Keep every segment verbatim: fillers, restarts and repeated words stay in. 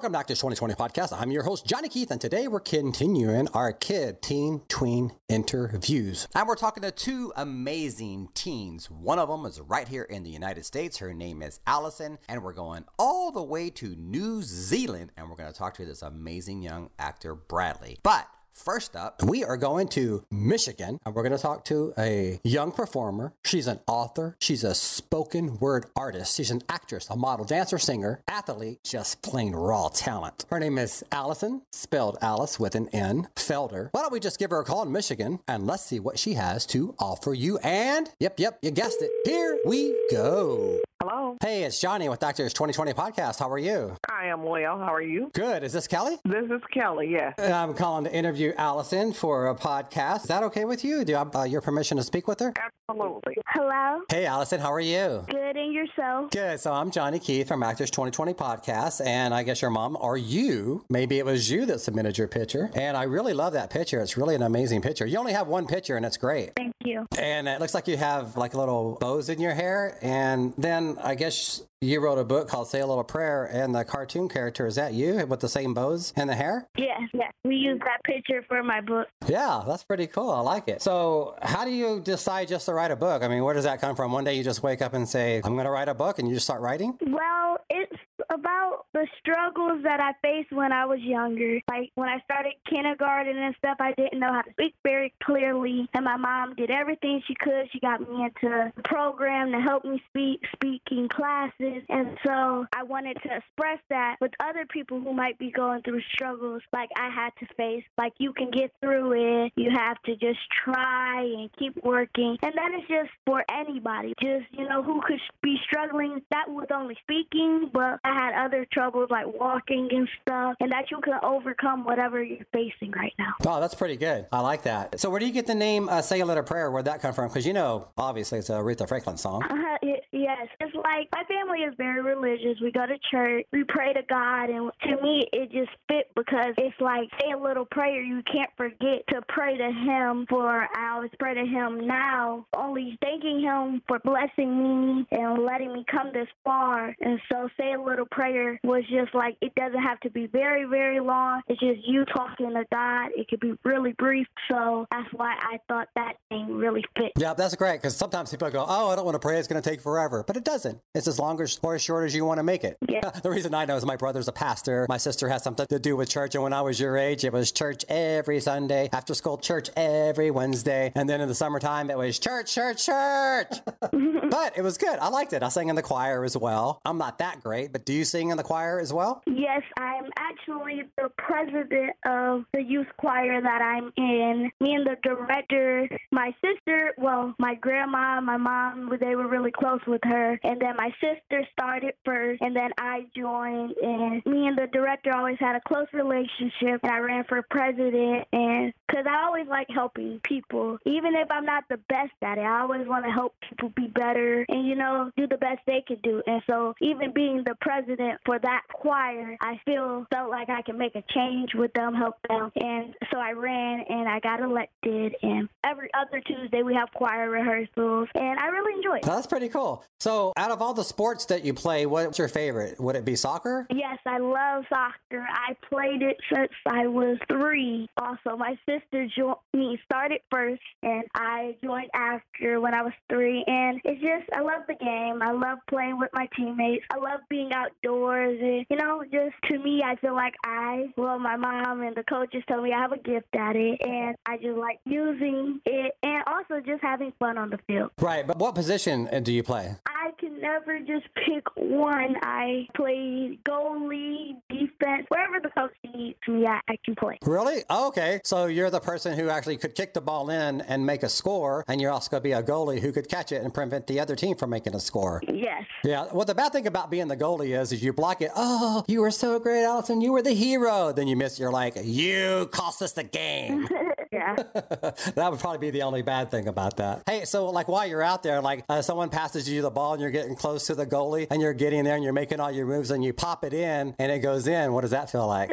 Welcome back to twenty twenty Podcast. I'm your host, Johnny Keith, and today we're continuing our kid, teen, tween interviews. And we're talking to two amazing teens. One of them is right here in the United States. Her name is Allison, and we're going all the way to New Zealand, and we're going to talk to this amazing young actor, Bradley. But first up, we are going to Michigan, and we're going to talk to a young performer. She's an author. She's a spoken word artist. She's an actress, a model, dancer, singer, athlete, just plain raw talent. Her name is Allison, spelled Alice with an N, Felder. Why don't we just give her a call in Michigan, and let's see what she has to offer you. And, yep, yep, you guessed it. Here we go. Hello. Hey, it's Johnny with Doctor's twenty twenty Podcast. How are you? I am well. How are you? Good. Is this Kelly? This is Kelly, yes. I'm calling to interview Allison for a podcast. Is that okay with you? Do you have uh, your permission to speak with her? Absolutely. Hello. Hey, Allison. How are you? Good, and yourself? Good. So I'm Johnny Keith from Actors twenty twenty Podcast, and I guess your mom or you, maybe it was you that submitted your picture, and I really love that picture. It's really an amazing picture. You only have one picture, and it's great. Thank you. And it looks like you have like little bows in your hair, and then I guess you wrote a book called Say a Little Prayer, and the cartoon character, is that you with the same bows and the hair? Yes, yes. We used that picture for my book. Yeah, that's pretty cool. I like it. So how do you decide just to write a book? I mean, where does that come from? One day you just wake up and say, I'm going to write a book, and you just start writing? Well, it's about the struggles that I faced when I was younger. Like when I started kindergarten and stuff, I didn't know how to speak very clearly, and my mom did everything she could. She got me into a program to help me speak, speaking classes, and so I wanted to express that with other people who might be going through struggles like I had to face. Like, you can get through it. You have to just try and keep working, and that is just for anybody. Just, you know, who could be struggling, not with only speaking, but I had other troubles like walking and stuff, and that you can overcome whatever you're facing right now. Oh, that's pretty good. I like that. So where do you get the name uh, Say a Little Prayer? Where'd that come from? Because, you know, obviously it's a Aretha Franklin song. Uh, it, yes. It's like my family is very religious. We go to church. We pray to God, and to me, it just fit because it's like, say a little prayer. You can't forget to pray to Him. For I always pray to Him now, only thanking Him for blessing me and letting me come this far. And so say a little prayer was just like, it doesn't have to be very, very long. It's just you talking to God. It could be really brief. So that's why I thought that name really fit. Yeah, that's great, because sometimes people go, oh, I don't want to pray. It's going to take forever. But it doesn't. It's as long as, or as short as you want to make it. Yeah. The reason I know is my brother's a pastor. My sister has something to do with church. And when I was your age, it was church every Sunday, after school church every Wednesday. And then in the summertime, it was church, church, church. But it was good. I liked it. I sang in the choir as well. I'm not that great, but do you sing in the choir as well? Yes, I'm actually the president of the youth choir that I'm in. Me and the director, my sister, well, my grandma, my mom, they were really close with her. And then my sister started first, and then I joined. And me and the director always had a close relationship. And I ran for president, and because I always like helping people. Even if I'm not the best at it, I always want to help people be better and, you know, do the best they can do. And so even being the president for that choir, I feel felt like I can make a change with them, help them. And so I ran, and I got elected. And every other Tuesday we have choir rehearsals, and I really enjoy it. That's pretty cool. So out of all the sports that you play, what's your favorite? Would it be soccer? Yes, I love soccer. I played it since I was three. Also, my sister joined me, started first, and I joined after when I was three. And it's just, I love the game. I love playing with my teammates. I love being outdoors. And, you know, just to me, I feel like I, well, my mom and the coaches told me I have a gift at it, and I just like using it and also just having fun on the field. Right, but what position do you play? I can never just pick one. I play goalie, defense, wherever the coach needs me, I, I can play. Really? Oh, okay. So you're the person who actually could kick the ball in and make a score, and you're also going to be a goalie who could catch it and prevent the other team from making a score. Yes. Yeah. Well, the bad thing about being the goalie is, is you block it. Oh, you were so great, Allison. You were the hero. Then you miss. You're like, you cost us the game. Yeah. That would probably be the only bad thing about that. Hey, so like while you're out there, like uh, someone passes you the ball and you're getting close to the goalie and you're getting there and you're making all your moves and you pop it in and it goes in. What does that feel like? I feel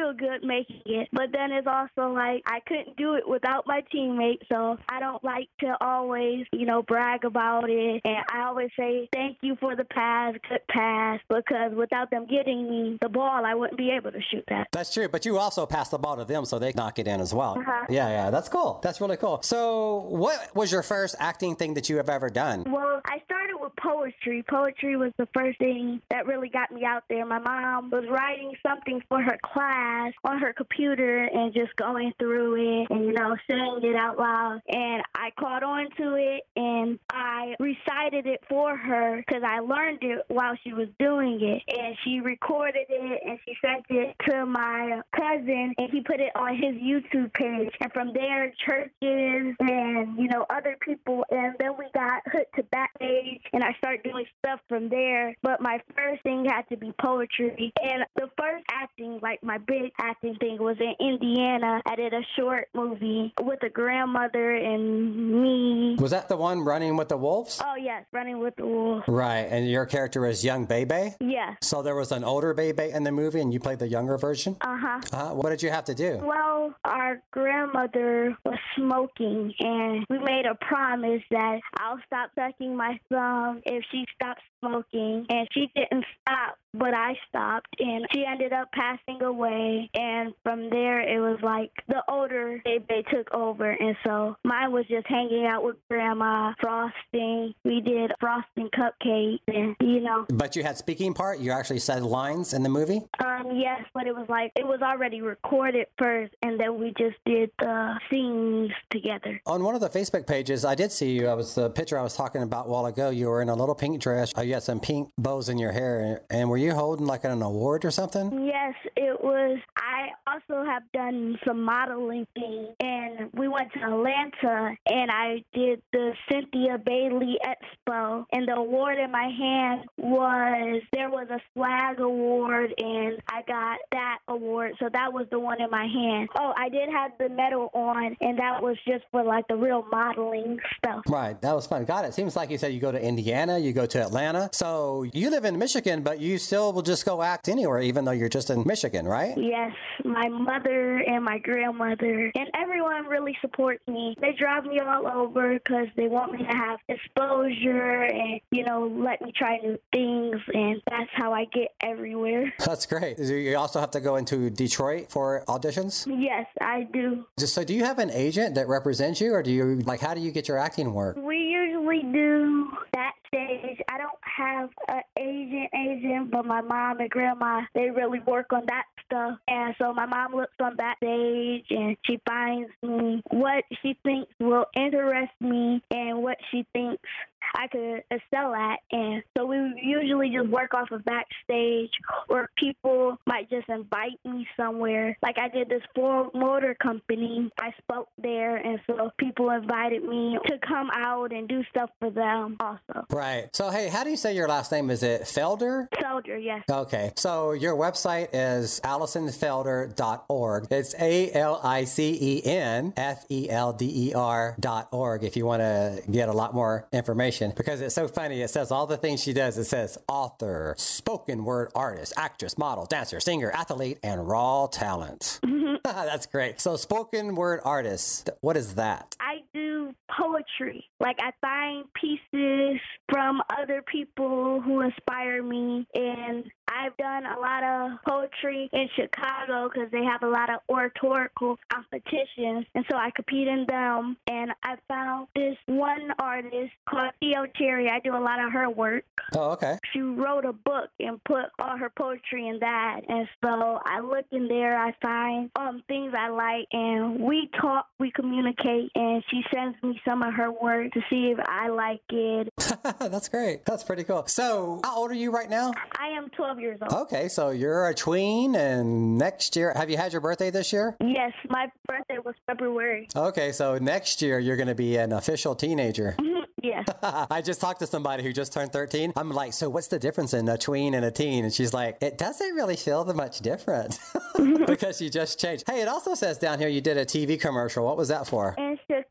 feel good making it. But then it's also like I couldn't do it without my teammates, so I don't like to always, you know, brag about it. And I always say thank you for the pass, good pass, because without them getting me the ball, I wouldn't be able to shoot that. That's true, but you also pass the ball to them so they knock it in as well. Uh-huh. Yeah, yeah, that's cool. That's really cool. So what was your first acting thing that you have ever done? Well, I started with poetry. Poetry was the first thing that really got me out there. My mom was writing something for her class on her computer and just going through it and, you know, saying it out loud. And I caught on to it and I recited it for her because I learned it while she was doing it. And she recorded it and she sent it to my cousin and he put it on his YouTube page. And from there, churches and, you know, other people. And then we got hooked to Backstage and I started doing stuff from there. But my first thing had to be poetry. And the first acting, like my big acting thing, was in Indiana. I did a short movie with a grandmother and me. Was that the one, Running with the Wolves? Oh, yes, Running with the Wolves. Right, and your character is young Bebe? Yes. So there was an older Bebe in the movie and you played the younger version? Uh-huh. Uh, what did you have to do? Well, our grandmother was smoking and we made a promise that I'll stop sucking my thumb if she stops smoking. And she didn't stop, but I stopped. And she ended up passing away. And from there, it was like the older Bebe took over. And so mine was just hanging out with Grandma, frosting. We did frosting cupcakes and, you know. But you had speaking part? You actually said lines in the movie? Um, yes, but it was like, it was already recorded first, and then we just did the scenes together. On one of the Facebook pages, I did see you. I was the picture I was talking about a while ago. You were in a little pink dress. You had some pink bows in your hair. And were you holding like an award or something? Yes, it was. I also have done some modeling things, and we went to Atlanta, and I did the Cynthia Bailey Expo, and the award in my hand was, there was a swag award, and I got that award, so that was the one in my hand. Oh, I did have the medal on, and that was just for like the real modeling stuff. Right, that was fun. Got it. Seems like you said you go to Indiana, you go to Atlanta. So you live in Michigan, but you still will just go act anywhere, even though you're just in Michigan, right? Yes, my mother and my grandmother and everyone really supports me. They drive me all over because they want me to have exposure and, you know, let me try new things, and that's how I get everywhere. That's great. Do you also have to go into Detroit for auditions? Yes, I do. So do you have an agent that represents you, or do you, like, how do you get your acting work? We usually do Backstage. I don't have an agent agent, but my mom and grandma, they really work on that stuff. And so my mom looks on Backstage and she finds me what she thinks will interest me and what she thinks I could excel at. And so we usually just work off of Backstage, or people might just invite me somewhere. Like I did this Ford Motor Company. I spoke there, and so people invited me to come out and do stuff for them also. Right. So, hey, how do you say your last name? Is it Felder? Felder, yes. Okay. So your website is allison felder dot org. It's A L I C E N F E L D E R dot org if you want to get a lot more information. Because it's so funny. It says all the things she does. It says author, spoken word artist, actress, model, dancer, singer, athlete, and raw talent. That's great. So spoken word artist, what is that? I do poetry. Like I find pieces from other people who inspire me, and I've done a lot of poetry in Chicago because they have a lot of oratorical competitions, and so I compete in them. And I found this one artist called Theo Cherry. I do a lot of her work. Oh, okay. She wrote a book and put all her poetry in that, and so I look in there, I find um things I like, and we talk, we communicate, and she sends me some of her work to see if I like it. That's great. That's pretty cool. So how old are you right now? I am twelve years old. Okay, so you're a tween, and next year, have you had your birthday this year? Yes, my birthday was February. Okay, so next year you're going to be an official teenager. Yes. I just talked to somebody who just turned thirteen. I'm like, so what's the difference in a tween and a teen? And she's like, it doesn't really feel that much different because you just changed. Hey, it also says down here you did a T V commercial. What was that for? In Chicago.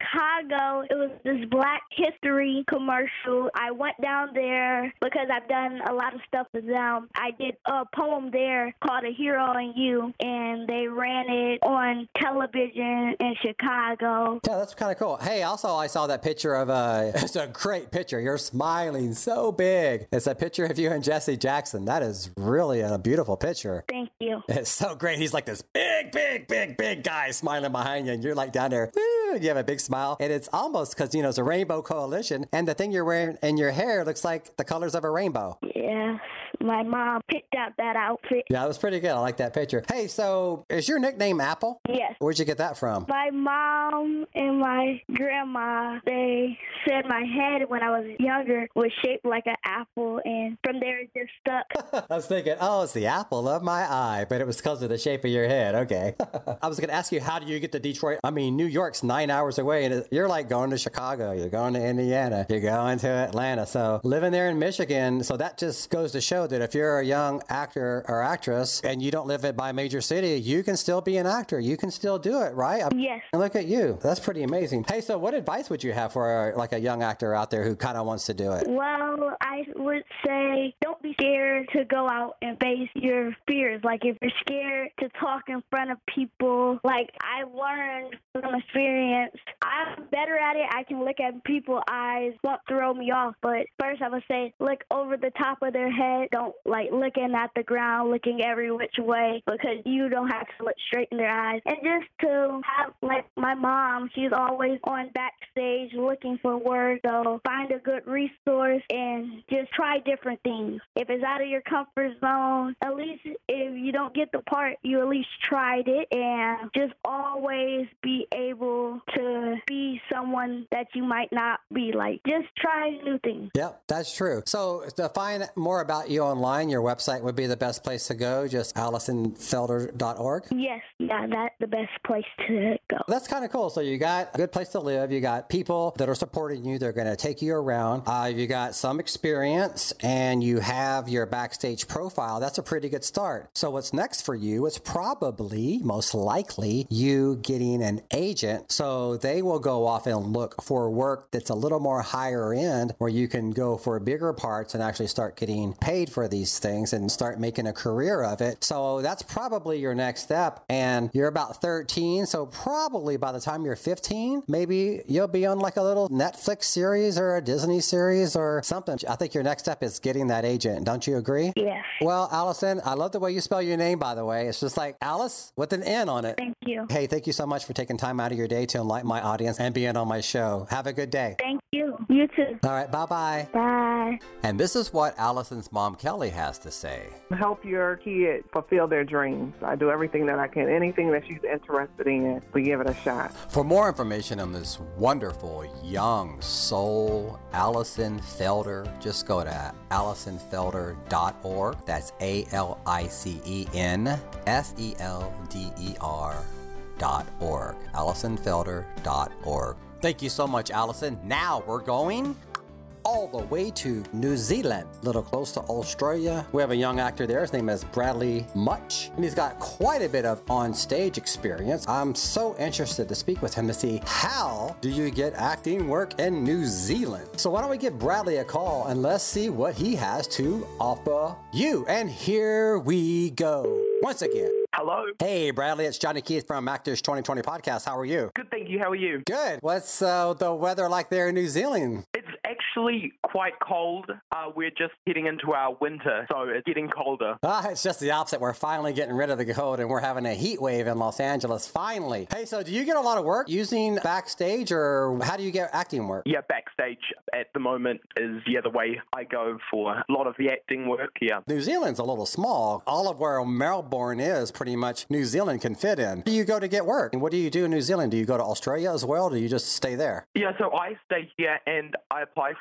Chicago, it was this Black History commercial. I went down there because I've done a lot of stuff with them. I did a poem there called A Hero in You, and they ran it on television in Chicago. Yeah, that's kind of cool. Hey, also, I saw that picture of, uh, it's a great picture. You're smiling so big. It's a picture of you and Jesse Jackson. That is really a beautiful picture. Thank you. It's so great. He's like this big, big, big, big guy smiling behind you, and you're like down there, woo, and you have a big smile. And it's almost because, you know, it's a rainbow coalition, and the thing you're wearing in your hair looks like the colors of a rainbow. Yes, my mom picked out that outfit. Yeah, it was pretty good. I like that picture. Hey, so is your nickname Apple? Yes. Where'd you get that from? My mom and my grandma, they said my head when I was younger was shaped like an apple, and from there it just stuck. I was thinking, oh, it's the apple of my eye, but it was because of the shape of your head. Okay. I was going to ask you, how do you get to Detroit? I mean, New York's nine hours away, and you're like going to Chicago, you're going to Indiana, you're going to Atlanta. So living there in Michigan, so that just goes to show that if you're a young actor or actress and you don't live it by a major city, you can still be an actor. You can still do it, right? Yes. And look at you. That's pretty amazing. Hey, so what advice would you have for like a young actor out there who kind of wants to do it? Well, I would say don't be scared to go out and face your fears. Like if you're scared to talk in front of people, like I learned from experience, I'm better at it. I can look at people's eyes, won't throw me off. But first I would say look over the top of their head. Don't like looking at the ground, looking every which way, because you don't have to look straight in their eyes. And just to have, like my mom, she's always on backstage looking for work. So find a good resource and just try different things. If it's out of your comfort zone, at least if you don't get the part, you at least tried it. And just always be able to be someone that you might not be. Like, just try new things. Yep, that's true. So to find more about you online, your website would be the best place to go, just allison felder dot org? Yes, yeah, that's the best place to go. That's kind of cool. So you got a good place to live. You got people that are supporting you. They're going to take you around. Uh, you got some experience, and you have your backstage profile. That's a pretty good start. So what's next for you is probably, most likely, you getting an agent. So they will go off and look for work that's a little more higher end, where you can go for bigger parts and actually start getting paid for these things and start making a career of it. So that's probably your next step. And you're about thirteen. So probably by the time you're fifteen, maybe you'll be on like a little Netflix series or a Disney series or something. I think your next step is getting that agent. Don't you agree? Yes. Well, Allison, I love the way you spell your name, by the way. It's just like Alice with an N on it. Thank you. Hey, thank you so much for taking time out of your day to enlighten my audience and being on my show. Have a good day. Thank you. You too. All right. Bye-bye. Bye. And this is what Allison's mom, Kelly, has to say. Help your kid fulfill their dreams. I do everything that I can. Anything that she's interested in, we give it a shot. For more information on this wonderful young soul, Allison Felder, just go to allison felder dot org. That's A L I C E N F E L D E R dot org. allison felder dot org. Thank you so much, Allison. Now we're going all the way to New Zealand, a little close to Australia. We have a young actor there. His name is Bradley Much, and he's got quite a bit of on-stage experience. I'm so interested to speak with him to see how do you get acting work in New Zealand. So why don't we give Bradley a call and let's see what he has to offer you. And here we go. Once again. Hello. Hey, Bradley, it's Johnny Keith from Actors twenty twenty Podcast. How are you? Good, thank you. How are you? Good. What's uh, the weather like there in New Zealand? It's actually quite cold. Uh, we're just getting into our winter, so it's getting colder. Ah, it's just the opposite. We're finally getting rid of the cold, and we're having a heat wave in Los Angeles, finally. Hey, so do you get a lot of work using backstage, or how do you get acting work? Yeah, backstage at the moment is, yeah, the way I go for a lot of the acting work, yeah. New Zealand's a little small. All of where Melbourne is, pretty much New Zealand can fit in. Where do you go to get work? And what do you do in New Zealand? Do you go to Australia as well, or do you just stay there? Yeah, so I stay here, and I apply for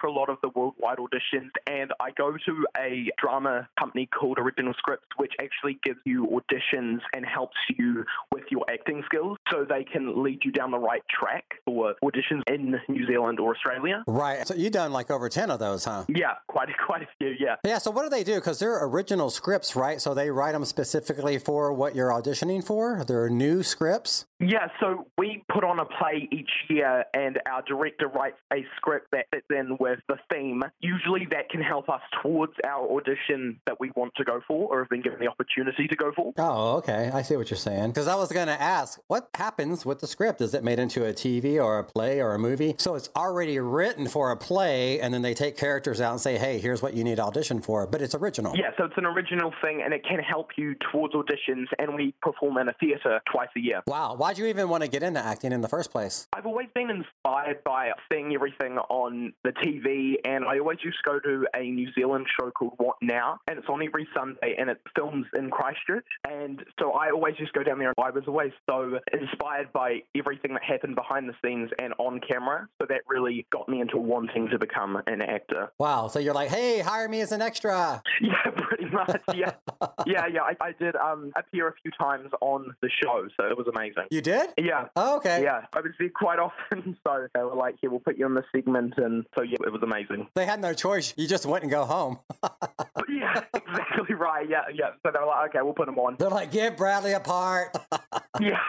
for a lot of the worldwide auditions, and I go to a drama company called Original Scripts, which actually gives you auditions and helps you with your acting skills, so they can lead you down the right track for auditions in New Zealand or Australia. Right. So you've done like over ten of those, huh? Yeah, quite a, quite a few, yeah. Yeah, so what do they do? Because they're original scripts, right? So they write them specifically for what you're auditioning for? They're new scripts? Yeah, so we put on a play each year, and our director writes a script that fits in with the theme. Usually that can help us towards our audition that we want to go for or have been given the opportunity to go for. Oh, okay. I see what you're saying. Because I was going to ask, what happens with the script? Is it made into a T V or a play or a movie? So it's already written for a play, and then they take characters out and say, hey, here's what you need to audition for. But it's original. Yeah, so it's an original thing, and it can help you towards auditions, and we perform in a theatre twice a year. Wow. Why'd you even want to get into acting in the first place? I've always been inspired by seeing everything on the T V, and I always used to go to a New Zealand show called What Now, and it's on every Sunday, and it films in Christchurch, and so I always just go down there, and I was always so inspired by everything that happened behind the scenes and on camera, so that really got me into wanting to become an actor. Wow, so you're like, hey, hire me as an extra. Yeah, pretty much, yeah. yeah, yeah, I, I did um, appear a few times on the show, so it was amazing. You did? Yeah. Oh, okay. Yeah, I was there quite often, so they were like, yeah, we'll put you in the segment, and so yeah, it was amazing. They had no choice. You just went and go home. Yeah, exactly right. Yeah, yeah. So they were like, okay, we'll put them on. They're like, give Bradley a part. Yeah,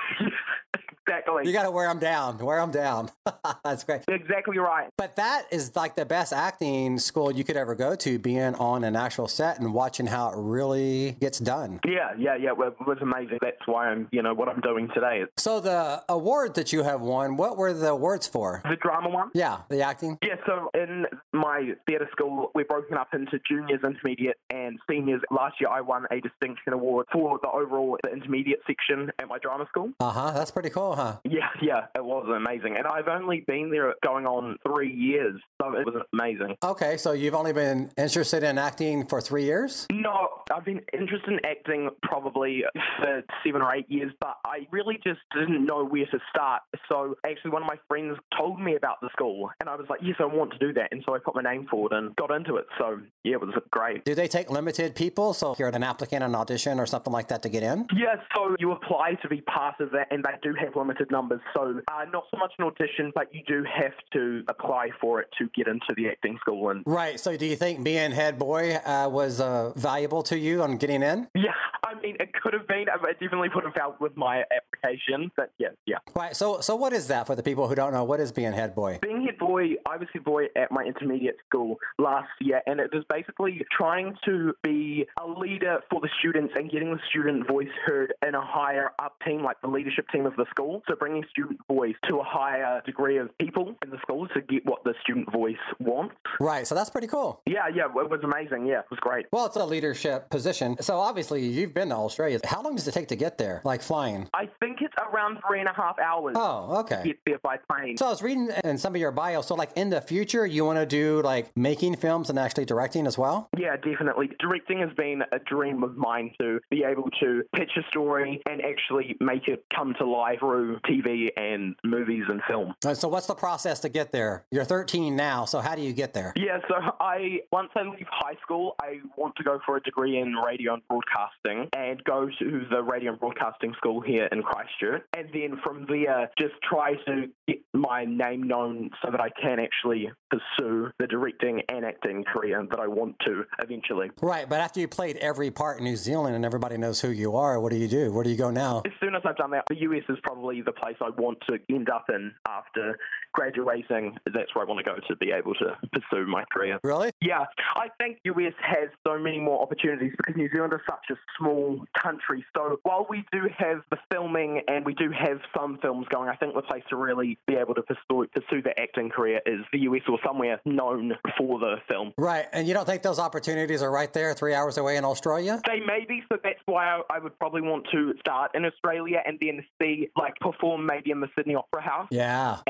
exactly. You got to wear them down. Wear them down. That's great. Exactly right. But that is like the best acting school you could ever go to, being on an actual set and watching how it really gets done. Yeah, yeah, yeah. It was amazing. That's why I'm, you know, what I'm doing today. So the award that you have won, what were the awards for? The drama one? Yeah, the acting? Yeah, so in my theatre school, we're broken up into juniors, intermediate, and seniors. Last year, I won a distinction award for the overall the intermediate section at my drama school. Uh-huh, that's pretty cool, huh? Yeah, yeah, it was amazing. And I've only been there going on three years, so it was amazing. Okay, so you've only been interested in acting for three years? No, I've been interested in acting probably for seven or eight years, but I really just didn't know where to start. So actually one of my friends told me about the school, and I was like, yes, I want to do that. And so I put my name forward and got into it. So yeah, it was great. Do they take limited people? So if you're an applicant, an audition or something like that to get in? Yeah, so you apply to be part of that, and they do have limited numbers. So uh, not so much an audition, but you do have to apply for it to get into the acting school. And right. So do you think being head boy uh, was uh, valuable to you on getting in? Yeah, I mean, it could have been. I definitely would have helped with my application, but yeah, yeah. Right. So, so what is that for the people who don't know? What is being head boy? Being head boy, I was head boy at my intermediate school last year, and it was basically trying to be a leader for the students and getting the student voice heard in a higher up team, like the leadership team of the school. So bringing student voice to a higher degree of people in the school to get what the student voice wants. Right. So that's pretty cool. Yeah, yeah. It was amazing. Yeah, it was great. Well, it's a leadership position. So obviously you've been to Australia. How long does it take to get there, like flying? I think it's around three and a half hours. Oh, okay. To get there by plane. So I was reading in some of your bio. So like in the future, you want to do like making films and actually directing as well? Yeah, definitely. Directing has been a dream of mine to be able to pitch a story and actually make it come to life through T V and movies and film. So what's the process to get there? You're thirteen now, so how do you get there? Yeah, so I once I leave high school, I want to go for a degree in radio and broadcasting and go to the radio and broadcasting school here in Christchurch. And then from there, just try to get my name known so that I can actually pursue the directing and acting career that I want to eventually. Right, but after you played every part in New Zealand and everybody knows who you are, what do you do? Where do you go now? As soon as I've done that, the U S is probably the place I want to end up in after graduating. That's where I want to go to be able to pursue my career. Really? Yeah. I think U S has so many more opportunities because New Zealand is such a small country. So while we do have the filming and we do have some films going, I think the place to really be able to pursue, pursue the acting career is the U S or somewhere known for the film. Right. And you don't think those opportunities are right there, three hours away in Australia? They may be, so that's why I, I would probably want to start in Australia and then see, like, perform maybe in the Sydney Opera House. Yeah. And just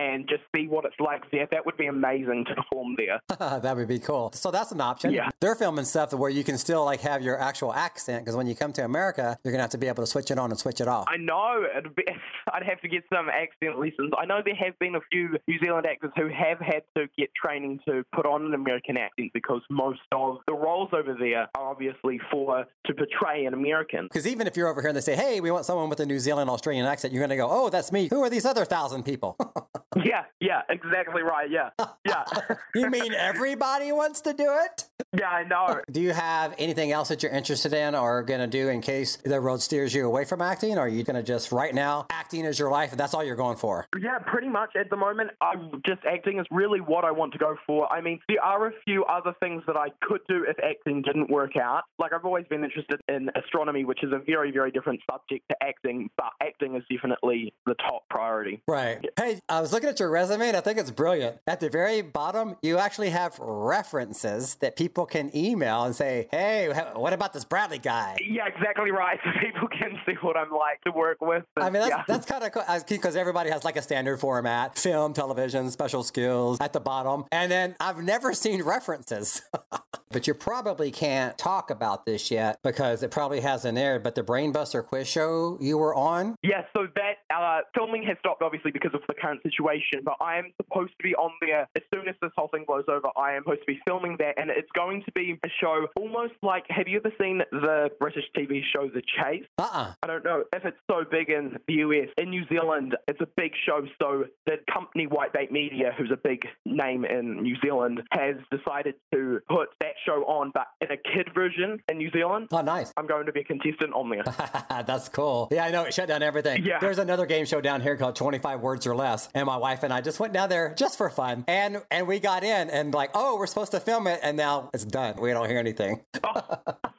see what it's like there. That would be amazing to perform there. That would be cool. So that's an option. Yeah. They're filming stuff where you can still like have your actual accent, because when you come to America, you're gonna have to be able to switch it on and switch it off. I know. It'd be, I'd have to get some accent lessons. I know there have been a few New Zealand actors who have had to get training to put on an American accent, because most of the roles over there are obviously for to portray an American. Because even if you're over here and they say, hey, we want someone with a New Zealand Australian accent, you're going to go, oh, that's me. Who are these other thousand people? Yeah, yeah, exactly right. Yeah, yeah. You mean everybody wants to do it? Yeah, I know. Do you have anything else that you're interested in or going to do in case the road steers you away from acting? Or are you going to just right now, acting is your life and that's all you're going for? Yeah, pretty much at the moment, I'm just acting is really what I want to go for. I mean, there are a few other things that I could do if acting didn't work out. Like, I've always been interested in astronomy, which is a very, very different subject to acting, but acting is definitely the top priority. Right. Hey, I was looking at your resume and I think it's brilliant. At the very bottom, you actually have references that people can email and say, hey, what about this Bradley guy? Yeah, exactly right. So people can see what I'm like to work with. And, I mean, that's, yeah. that's kind of cool because everybody has like a standard format, film, television, special skills at the bottom. And then I've never seen references. But you probably can't talk about this yet because it probably hasn't aired. But the Brainbuster quiz show you were on? Yeah, so that uh, filming has stopped obviously because of the current situation, but I am supposed to be on there as soon as this whole thing blows over. I am supposed to be filming that, and it's going to be a show almost like, have you ever seen the British T V show The Chase? Uh-uh. I don't know if it's so big in the U S. In New Zealand, it's a big show, so the company Whitebait Media, who's a big name in New Zealand, has decided to put that show on, but in a kid version in New Zealand. Oh, nice. I'm going to be a contestant on there. That's cool. Yeah, I know. It shut down everything. Yeah. There's another game show down here called twenty-five Words or Less. And my wife and I just went down there just for fun. And and we got in and like, oh, we're supposed to film it. And now it's done. We don't hear anything. Oh.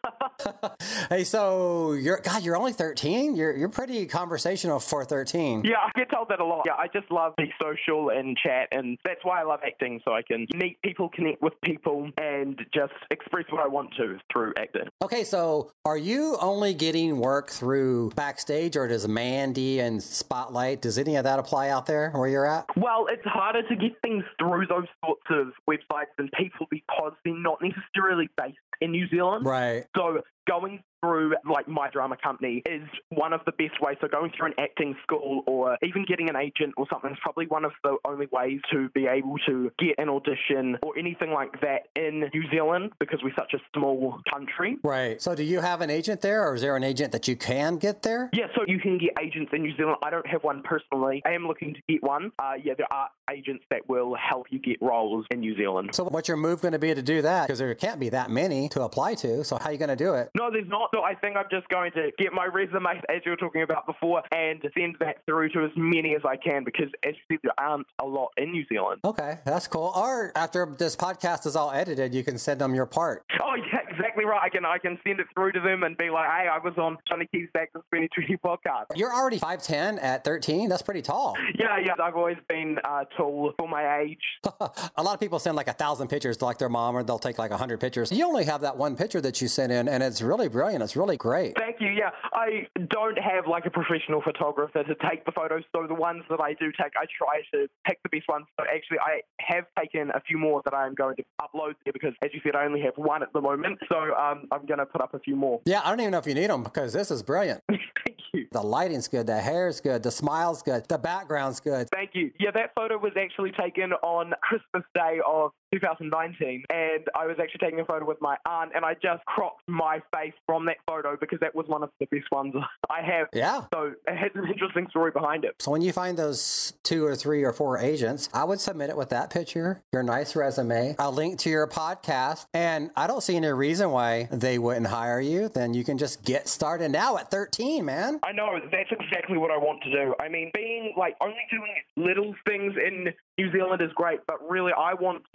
Hey, so you're, God, you're only thirteen? You're you're pretty conversational for thirteen. Yeah, I get told that a lot. Yeah, I just love to be social and chat, and that's why I love acting, so I can meet people, connect with people, and just express what I want to through acting. Okay, so are you only getting work through Backstage, or does Mandy and Spotlight, does any of that apply out there where you're at? Well, it's harder to get things through those sorts of websites and people because they're not necessarily based in New Zealand. Right. So going through like My Drama Company is one of the best ways. So going through an acting school or even getting an agent or something is probably one of the only ways to be able to get an audition or anything like that in New Zealand because we're such a small country. Right. So do you have an agent there, or is there an agent that you can get there? Yeah, so you can get agents in New Zealand. I don't have one personally. I am looking to get one. Uh, yeah, there are agents that will help you get roles in New Zealand. So what's your move going to be to do that? Because there can't be that many to apply to. So how are you going to do it? No, there's not. So I think I'm just going to get my resume, as you were talking about before, and send that through to as many as I can because, as you said, there aren't a lot in New Zealand. Okay, that's cool. Or after this podcast is all edited, you can send them your part. Oh, yeah, exactly right. I can I can send it through to them and be like, hey, I was on Johnny Keith's Access twenty twenty podcast. You're already five ten at thirteen? That's pretty tall. Yeah, yeah. I've always been uh, tall for my age. A lot of people send like a thousand pictures to like their mom, or they'll take like a hundred pictures. You only have that one picture that you sent in, and it's really brilliant. It's really great. Thank you. Yeah, I don't have like a professional photographer to take the photos, so the ones that I do take, I try to pick the best ones. So actually, I have taken a few more that I'm going to upload there because, as you said, I only have one at the moment. So um, I'm going to put up a few more. Yeah, I don't even know if you need them because this is brilliant. Thank you. The lighting's good, the hair's good, the smile's good, the background's good. Thank you. Yeah, that photo was actually taken on Christmas Day of two thousand nineteen, and I was actually taking a photo with my aunt, and I just cropped my face from that photo because that was one of the best ones I have. Yeah. So it has an interesting story behind it. So when you find those two or three or four agents, I would submit it with that picture, your nice resume, a link to your podcast, and I don't see any reason why they wouldn't hire you. Then you can just get started now at thirteen, man. I know, that's exactly what I want to do. I mean, being like only doing little things in New Zealand is great, but really I want to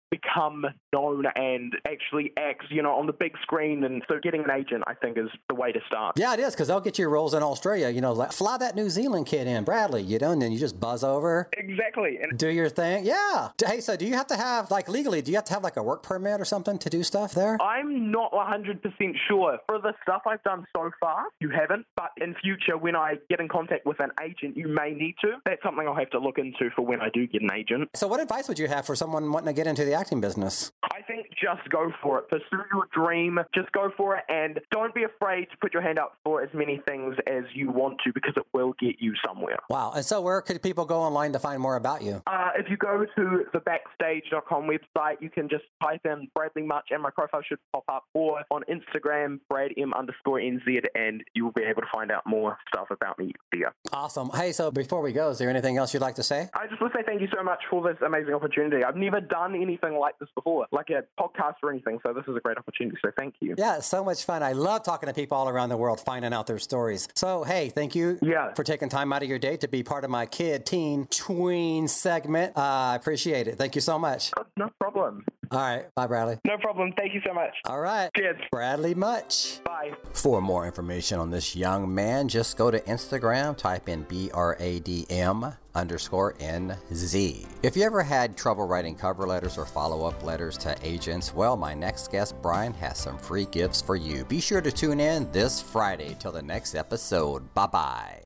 become known and actually act, you know, on the big screen. And so getting an agent, I think, is the way to start. Yeah, it is, because they'll get you roles in Australia. You know, like, fly that New Zealand kid in, Bradley, you know, and then you just buzz over. Exactly. And do your thing. Yeah. Hey, so do you have to have, like, legally, do you have to have, like, a work permit or something to do stuff there? I'm not one hundred percent sure. For the stuff I've done so far, you haven't. But in future, when I get in contact with an agent, you may need to. That's something I'll have to look into for when I do get an agent. So what advice would you have for someone wanting to get into the acting business? I think just go for it. Pursue your dream. Just go for it, and don't be afraid to put your hand up for as many things as you want to, because it will get you somewhere. Wow. And so where could people go online to find more about you? Uh, if you go to the backstage dot com website, you can just type in Bradley Much and my profile should pop up, or on Instagram, Brad M underscore NZ, and you'll be able to find out more stuff about me there. Awesome. Hey, so before we go, is there anything else you'd like to say? I just want to say thank you so much for this amazing opportunity. I've never done anything like this before, like a podcast or anything, so this is a great opportunity, so thank you. Yeah, it's so much fun. I love talking to people all around the world, finding out their stories. So, hey, thank you yeah. for taking time out of your day to be part of my Kid, Teen, Tween segment. Uh, I appreciate it. Thank you so much. No problem. All right. Bye, Bradley. No problem. Thank you so much. All right. Cheers. Bradley Much. Bye. For more information on this young man, just go to Instagram, type in B R A D M underscore N Z. If you ever had trouble writing cover letters or follow-up letters to agents, well, my next guest, Brian, has some free gifts for you. Be sure to tune in this Friday till the next episode. Bye-bye.